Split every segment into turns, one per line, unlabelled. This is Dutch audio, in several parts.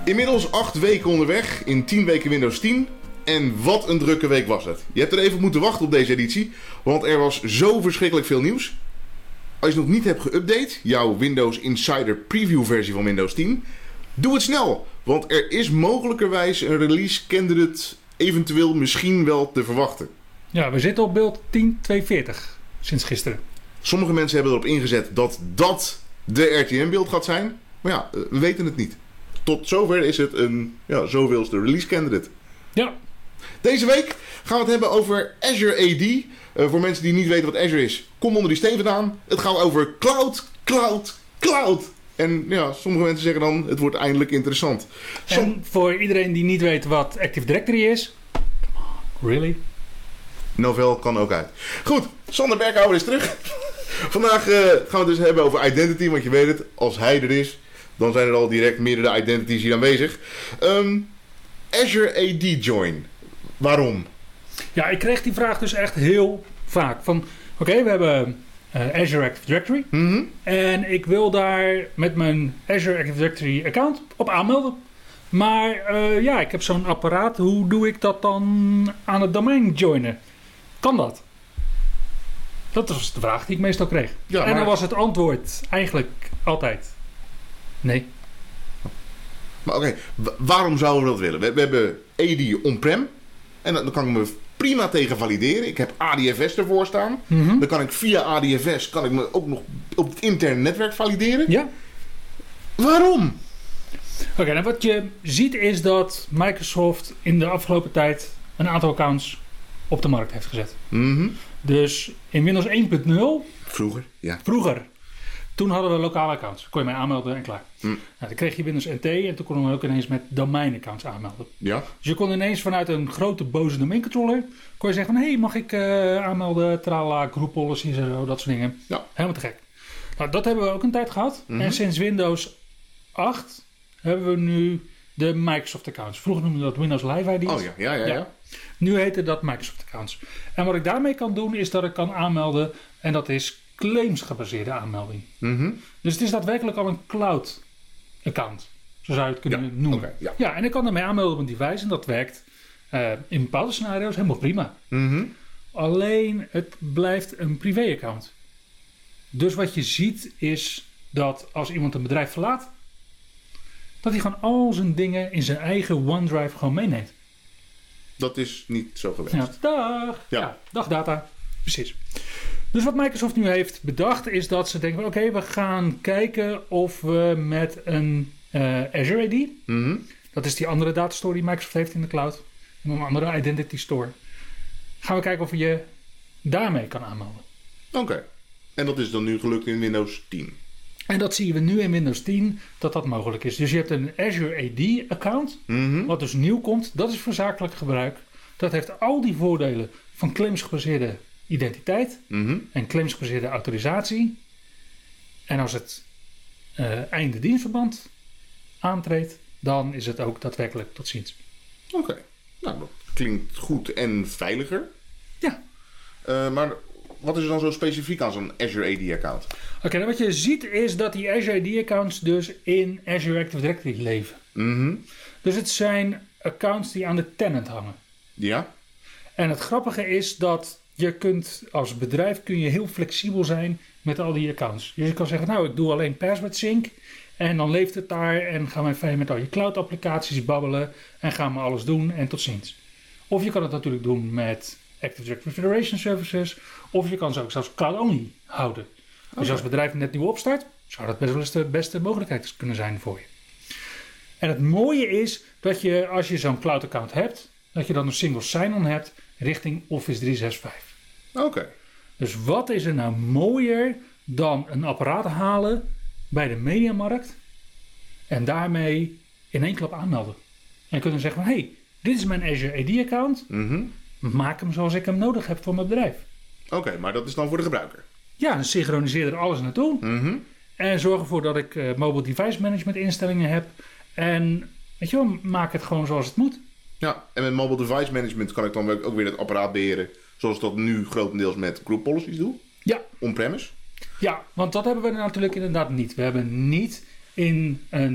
Inmiddels 8 weken onderweg in 10 weken Windows 10. En wat een drukke week was het. Je hebt er even moeten wachten op deze editie, want er was zo verschrikkelijk veel nieuws. Als je nog niet hebt geüpdate, jouw Windows Insider Preview versie van Windows 10, doe het snel. Want er is mogelijkerwijs een release candidate eventueel misschien wel te verwachten.
Ja, we zitten op beeld 10.240 sinds gisteren.
Sommige mensen hebben erop ingezet dat dat de RTM-beeld gaat zijn. Maar ja, we weten het niet. Tot zover is het een zoveelste release candidate.
Ja.
Deze week gaan we het hebben over Azure AD. Voor mensen die niet weten wat Azure is, kom onder die steen vandaan. Het gaat over cloud. En ja, sommige mensen zeggen dan, het wordt eindelijk interessant.
En voor iedereen die niet weet wat Active Directory is... Come on, really?
Novell kan ook uit. Goed, Sander Berkhouwer is terug. Vandaag gaan we het dus hebben over identity, want je weet het, als hij er is, dan zijn er al direct meerdere identities hier aanwezig. Azure AD Join. Waarom?
Ja, ik kreeg die vraag dus echt heel vaak. Van, oké, we hebben Azure Active Directory.
Mm-hmm.
En ik wil daar met mijn Azure Active Directory account op aanmelden. Maar ik heb zo'n apparaat. Hoe doe ik dat dan aan het domein joinen? Kan dat? Dat was de vraag die ik meestal kreeg.
Ja,
en dan was het antwoord eigenlijk altijd nee.
Maar oké, waarom zouden we dat willen? We hebben AD on-prem. En dan kan ik me prima tegen valideren. Ik heb ADFS ervoor staan.
Mm-hmm.
Dan kan ik via ADFS kan ik me ook nog op het interne netwerk valideren.
Ja.
Waarom?
Oké, nou wat je ziet is dat Microsoft in de afgelopen tijd een aantal accounts op de markt heeft gezet.
Mm-hmm.
Dus in Windows 1.0...
Vroeger, ja.
Toen hadden we lokale accounts. Kon je mij aanmelden en klaar. Nou, dan kreeg je Windows NT en toen konden we ook ineens met domeinaccounts aanmelden.
Ja.
Dus je kon ineens vanuit een grote boze domeincontroller kon je zeggen van hey, mag ik aanmelden, trala, group policies en zo, dat soort dingen.
Ja.
Helemaal te gek. Nou, dat hebben we ook een tijd gehad.
Mm-hmm.
En sinds Windows 8 hebben we nu de Microsoft accounts. Vroeger noemden we dat Windows Live ID's.
Oh ja.
Nu heette dat Microsoft accounts. En wat ik daarmee kan doen is dat ik kan aanmelden en dat is claims gebaseerde aanmelding.
Mm-hmm.
Dus het is daadwerkelijk al een cloud account. Zo zou je het kunnen noemen.
Okay,
ja, en ik kan daarmee aanmelden op een device en dat werkt in bepaalde scenario's helemaal prima.
Mm-hmm.
Alleen het blijft een privé account. Dus wat je ziet is dat als iemand een bedrijf verlaat, dat hij gewoon al zijn dingen in zijn eigen OneDrive gewoon meeneemt.
Dat is niet zo gewenst.
Ja, dag data. Precies. Dus wat Microsoft nu heeft bedacht is dat ze denken, oké, we gaan kijken of we met een Azure AD,
Mm-hmm.
dat is die andere datastore die Microsoft heeft in de cloud, een andere identity store, gaan we kijken of we je daarmee kan aanmelden.
Oké. En dat is dan nu gelukt in Windows 10.
En dat zien we nu in Windows 10 dat mogelijk is. Dus je hebt een Azure AD account,
Mm-hmm.
wat dus nieuw komt, dat is voor zakelijk gebruik. Dat heeft al die voordelen van claims-gebaseerde identiteit
Mm-hmm.
en claims-gebaseerde autorisatie. En als het einde dienstverband aantreedt, dan is het ook daadwerkelijk tot ziens.
Oké. Nou, dat klinkt goed en veiliger.
Ja.
Maar wat is er dan zo specifiek aan zo'n Azure AD-account?
Oké, nou wat je ziet is dat die Azure AD-accounts dus in Azure Active Directory leven.
Mm-hmm.
Dus het zijn accounts die aan de tenant hangen.
Ja.
En het grappige is dat je kunt als bedrijf kun je heel flexibel zijn met al die accounts. Dus je kan zeggen, nou ik doe alleen password sync en dan leeft het daar en gaan wij fijn met al je cloud applicaties babbelen en gaan we alles doen en tot ziens. Of je kan het natuurlijk doen met Active Directory Federation Services of je kan ze ook zelfs cloud only houden. Dus als bedrijf net nieuw opstart, zou dat best wel eens de beste mogelijkheid kunnen zijn voor je. En het mooie is dat je als je zo'n cloud account hebt, dat je dan een single sign-on hebt richting Office 365.
Oké.
Dus wat is er nou mooier dan een apparaat halen bij de mediamarkt en daarmee in één klap aanmelden. En kunnen zeggen van, hey, dit is mijn Azure AD-account.
Mm-hmm.
Maak hem zoals ik hem nodig heb voor mijn bedrijf.
Oké, maar dat is dan voor de gebruiker.
Ja, en synchroniseer er alles naartoe.
Mm-hmm.
En zorg ervoor dat ik mobile device management instellingen heb. En weet je wel, maak het gewoon zoals het moet.
Ja, en met mobile device management kan ik dan ook weer het apparaat beheren. Zoals ik dat nu grotendeels met group policies doe.
Ja.
On-premise.
Ja, want dat hebben we natuurlijk inderdaad niet. We hebben niet in een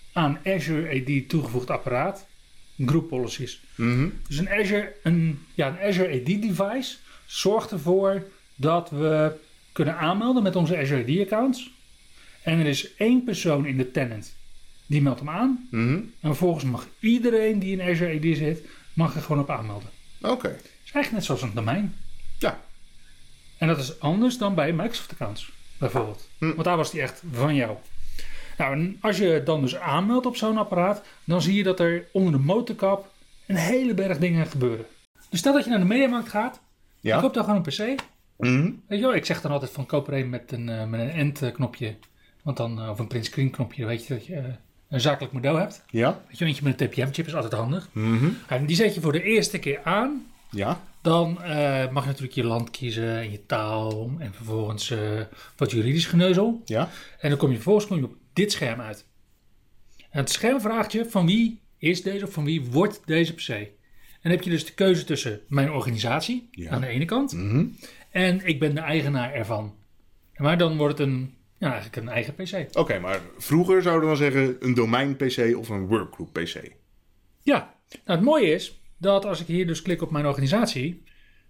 aan Azure AD toegevoegd apparaat group policies. Dus een Azure AD device zorgt ervoor dat we kunnen aanmelden met onze Azure AD accounts. En er is 1 persoon in de tenant die meldt hem aan. En vervolgens mag iedereen die in Azure AD zit, mag er gewoon op aanmelden.
Oké.
Het is eigenlijk net zoals een domein.
Ja.
En dat is anders dan bij Microsoft accounts, bijvoorbeeld. Want daar was die echt van jou. Nou, en als je dan dus aanmeldt op zo'n apparaat, dan zie je dat er onder de motorkap een hele berg dingen gebeuren. Dus stel dat je naar de Mediamarkt gaat, je koopt daar gewoon een PC. Weet je wel, ik zeg dan altijd van koop er een met een end knopje, want dan, of een print screen knopje, dan weet je dat je een zakelijk model hebt.
Ja.
Weet je, eentje met een TPM chip is altijd handig. En die zet je voor de eerste keer aan.
Ja.
Dan mag je natuurlijk je land kiezen en je taal en vervolgens wat juridisch geneuzel.
Ja.
En dan kom je vervolgens op dit scherm uit. En het scherm vraagt je van wie is deze of van wie wordt deze PC. En dan heb je dus de keuze tussen mijn organisatie aan de ene kant en ik ben de eigenaar ervan. Maar dan wordt het eigenlijk een eigen PC.
Oké, maar vroeger zouden we dan zeggen een domein PC of een workgroup PC.
Ja, nou het mooie is dat als ik hier dus klik op mijn organisatie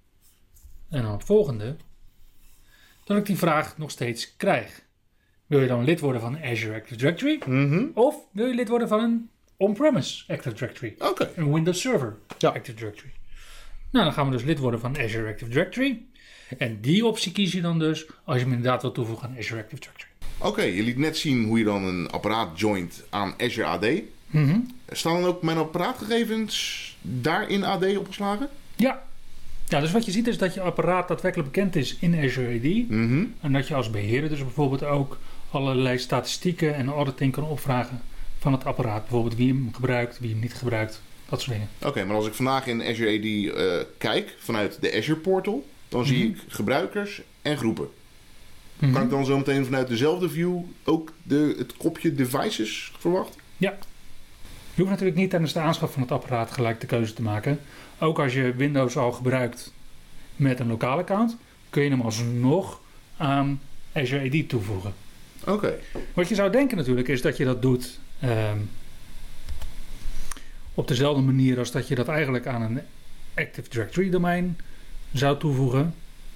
en dan op volgende, dat ik die vraag nog steeds krijg. Wil je dan lid worden van Azure Active Directory? Of wil je lid worden van een on-premise Active Directory?
Oké.
Een Windows Server Active Directory. Nou, dan gaan we dus lid worden van Azure Active Directory. En die optie kies je dan dus als je hem inderdaad wil toevoegen aan Azure Active Directory.
Oké, je liet net zien hoe je dan een apparaat joint aan Azure AD. Staan dan ook mijn apparaatgegevens daar in AD opgeslagen?
Ja. Ja, dus wat je ziet is dat je apparaat daadwerkelijk bekend is in Azure AD. En dat je als beheerder dus bijvoorbeeld ook allerlei statistieken en auditing kan opvragen van het apparaat. Bijvoorbeeld wie hem gebruikt, wie hem niet gebruikt, dat soort dingen.
Oké, maar als ik vandaag in Azure AD kijk vanuit de Azure portal, dan zie ik gebruikers en groepen. Kan ik dan zo meteen vanuit dezelfde view ook het kopje devices verwachten?
Ja. Je hoeft natuurlijk niet tijdens de aanschaf van het apparaat gelijk de keuze te maken. Ook als je Windows al gebruikt met een lokaal account, kun je hem alsnog aan Azure AD toevoegen.
Oké.
Wat je zou denken natuurlijk is dat je dat doet op dezelfde manier als dat je dat eigenlijk aan een Active Directory domein zou toevoegen.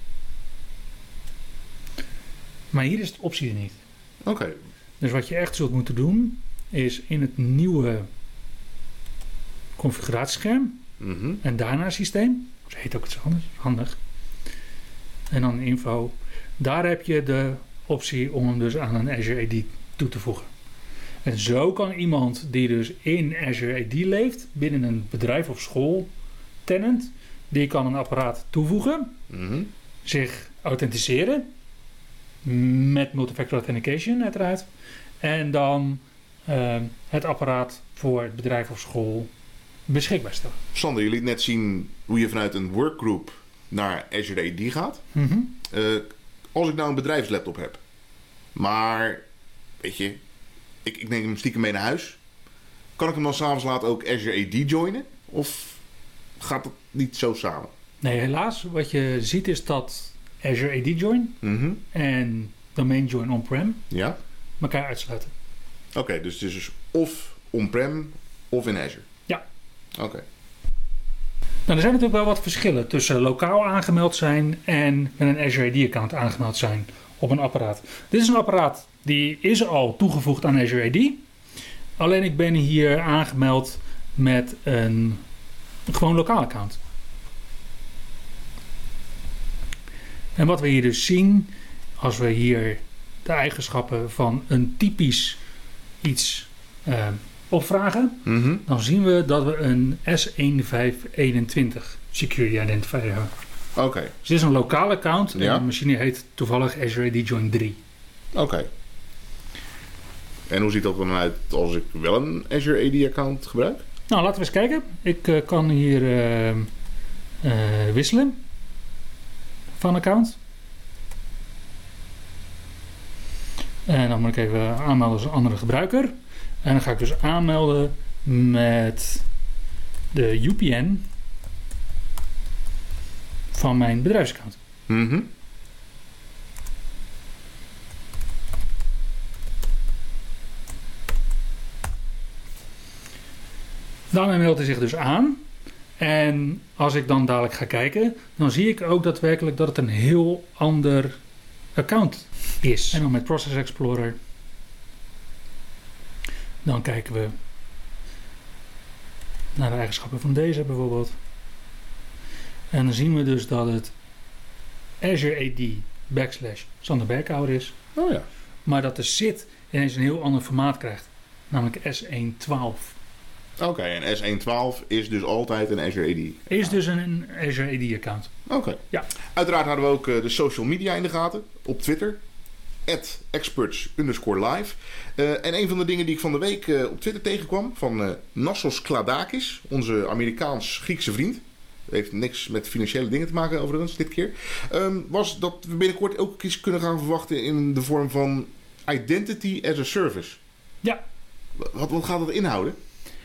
Maar hier is de optie er niet.
Oké.
Dus wat je echt zult moeten doen is in het nieuwe configuratiescherm en daarna systeem. Dat heet ook iets anders. Handig. En dan info. Daar heb je de optie om hem dus aan een Azure AD toe te voegen. En zo kan iemand die dus in Azure AD leeft, binnen een bedrijf of school tenant, die kan een apparaat toevoegen, zich authenticeren met multifactor authentication uiteraard. En dan het apparaat voor het bedrijf of school beschikbaar stellen.
Sander, je liet net zien hoe je vanuit een workgroup naar Azure AD gaat. Als ik nou een bedrijfslaptop heb, maar weet je, ik neem hem stiekem mee naar huis. Kan ik hem dan s'avonds laat ook Azure AD joinen? Of gaat dat niet zo samen?
Nee, helaas. Wat je ziet is dat Azure AD join en domain join on-prem elkaar uitsluiten.
Oké, dus het is dus of on-prem of in Azure?
Ja.
Oké.
Nou, er zijn natuurlijk wel wat verschillen tussen lokaal aangemeld zijn en met een Azure AD-account aangemeld zijn op een apparaat. Dit is een apparaat die is al toegevoegd aan Azure AD. Alleen ik ben hier aangemeld met een gewoon lokaal account. En wat we hier dus zien, als we hier de eigenschappen van een typisch iets opvragen, dan zien we dat we een S1521 Security Identifier hebben.
Oké.
Dus dit is een lokaal account en de machine heet toevallig Azure AD Join 3.
Oké. En hoe ziet dat dan uit als ik wel een Azure AD account gebruik?
Nou, laten we eens kijken. Ik kan hier wisselen van account. En dan moet ik even aanmelden als een andere gebruiker. En dan ga ik dus aanmelden met de UPN van mijn bedrijfsaccount. Daarmee meldt hij zich dus aan. En als ik dan dadelijk ga kijken, dan zie ik ook daadwerkelijk dat het een heel ander account is. En dan met Process Explorer. Dan kijken we naar de eigenschappen van deze bijvoorbeeld. En dan zien we dus dat het Azure AD /Sander Berkhouwer is.
Oh ja.
Maar dat de SID ineens een heel ander formaat krijgt. Namelijk S112.
Oké, en S112 is dus altijd een Azure AD.
Is dus een Azure AD account.
Oké.
Ja.
Uiteraard hadden we ook de social media in de gaten. Op Twitter. @experts_live. En een van de dingen die ik van de week op Twitter tegenkwam. Van Nassos Kladakis. Onze Amerikaans-Griekse vriend. Heeft niks met financiële dingen te maken overigens dit keer. Was dat we binnenkort ook iets kunnen gaan verwachten in de vorm van Identity as a Service.
Ja.
Wat gaat dat inhouden?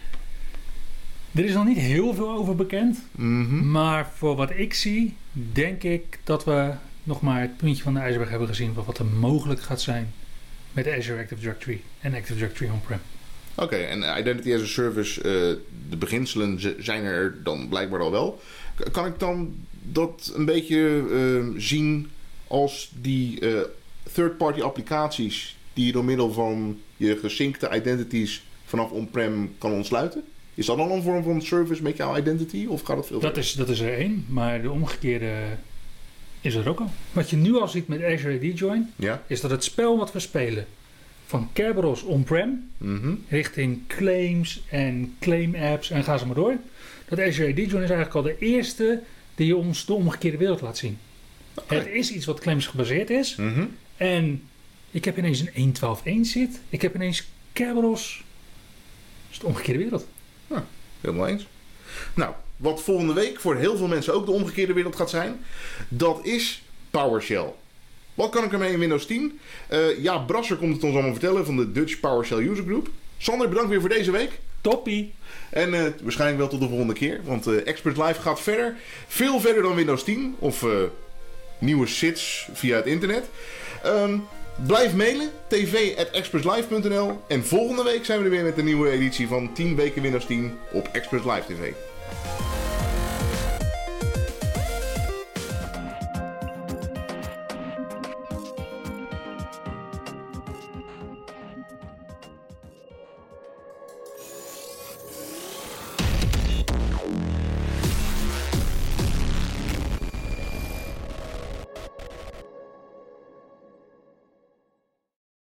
Er is nog niet heel veel over bekend.
Mhm.
Maar voor wat ik zie, denk ik dat we nog maar het puntje van de ijsberg hebben gezien van wat er mogelijk gaat zijn met Azure Active Directory en Active Directory on-prem.
Oké, en Identity as a Service, de beginselen zijn er dan blijkbaar al wel. Kan ik dan dat een beetje zien als die third-party applicaties die je door middel van je gesyncte identities vanaf on-prem kan ontsluiten? Is dat dan een vorm van service met jouw identity? Of gaat het veel verder?
Dat is er één, maar de omgekeerde is er ook al. Wat je nu al ziet met Azure AD Join,
Ja?
is dat het spel wat we spelen van Kerberos on-prem
Mhm.
richting claims en claim apps en ga ze maar door. Dat Azure AD Join is eigenlijk al de eerste die ons de omgekeerde wereld laat zien.
Oké.
Het is iets wat claims gebaseerd is.
Mhm.
En ik heb ineens een 1.12.1 zit. Ik heb ineens Kerberos. Dat is de omgekeerde wereld.
Helemaal eens. Nou, wat volgende week voor heel veel mensen ook de omgekeerde wereld gaat zijn, dat is PowerShell. Wat kan ik ermee in Windows 10? Ja, Brasser komt het ons allemaal vertellen van de Dutch PowerShell User Group. Sander, bedankt weer voor deze week.
Toppie!
En waarschijnlijk wel tot de volgende keer, want Experts Live gaat verder. Veel verder dan Windows 10 of nieuwe SIDs via het internet. Blijf mailen, tv@expertslive.nl. En volgende week zijn we er weer met een nieuwe editie van 10 weken Windows 10 op Experts Live TV.